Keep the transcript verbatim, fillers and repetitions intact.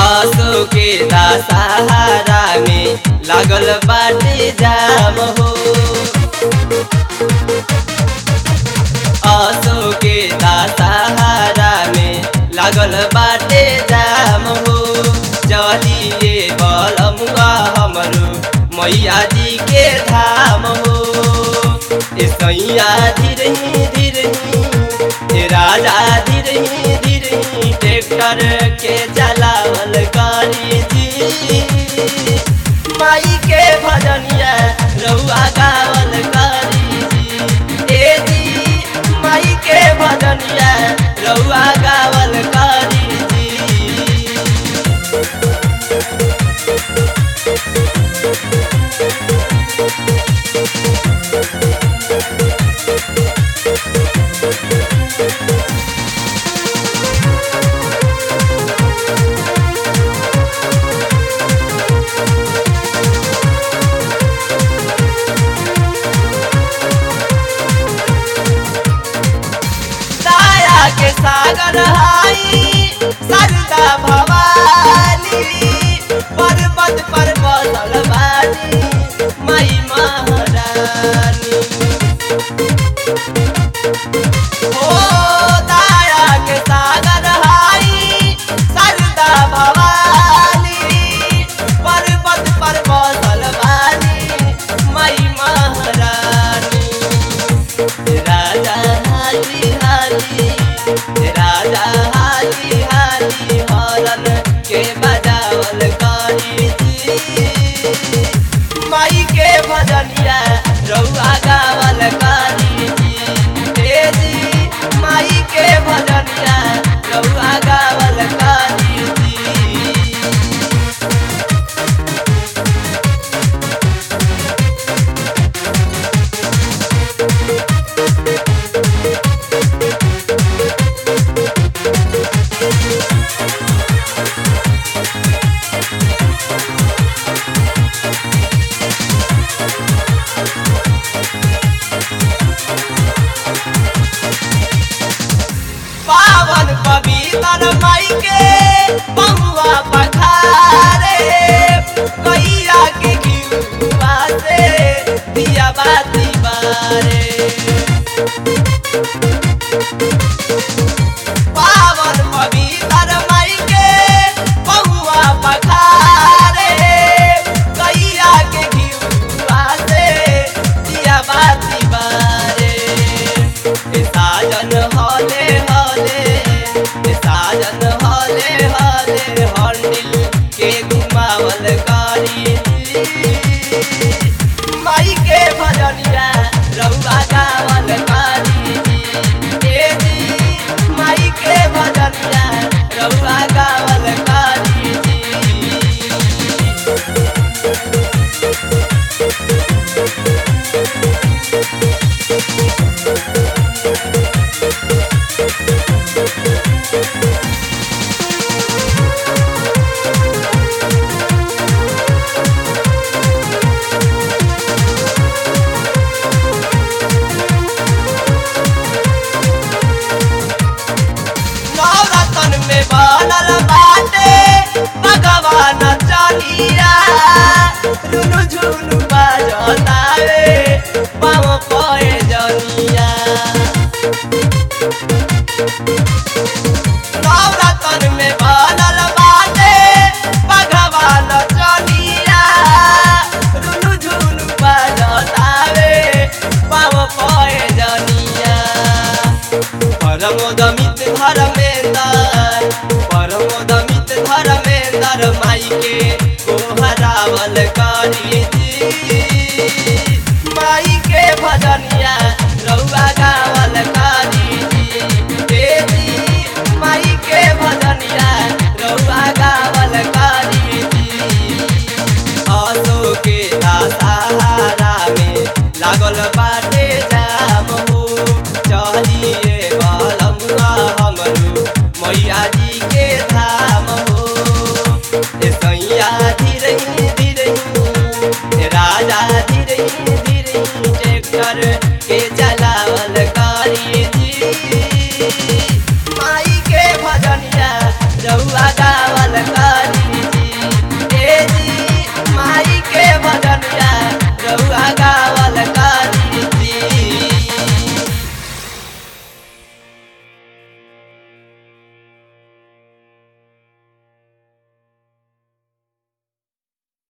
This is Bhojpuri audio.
आसो के दशहरा में लागल बाटे जाम हो। आसो के दशहरा में लागल बाटे जाम हो। चलिए बलमुआ हमरो मैया जी के धाम हो। ए सैया धीरही धीरही राजा धीरही धीरही ट्रैक्टर के चलावल करी जी। माई के भजनिया रउआ गावल करी जी। ए जी माई के भजनिया रउआ गावल करी जी। के सागर हाई सरदा भवानी पर्वत पर बसल बानी माई महारानी। ओ दया के सागर हाई सरदा भवानी पर्वत पर बसल बानी माई महारानी। राजा हाली हाली राजा हाली हाली हरन के बजावल करी जी। माई के भजनिया रउआ गावल करी जी। ए जी माई के भजनिया रउआ गावल करी जी। पावन पवित्र माई के पहुआ पखारे कैया के घिउवा से दिया बाती बारे। पावन पवित्र माई के पहुआ पखारे कैया के घिउवा से दिया बाती बारे। साजन हले साजन हले हले हंडिल के घुमावल करी माई के भजनिया रउआ गावल करी जी। ए जी माई के भजनिया रउआ गावल करी जी। बनल बाटे भगवान चलिया रुनु झुनु बजतावे पाँव पए जनिया। नवरतन में बनल बाटे भगवान चलिया रुनु झुनु बजतावे पाँव पए जनिया। परमोदमित धर्मेंद्र परमोदमित धर्मेंद्र माई के को हरावल करी।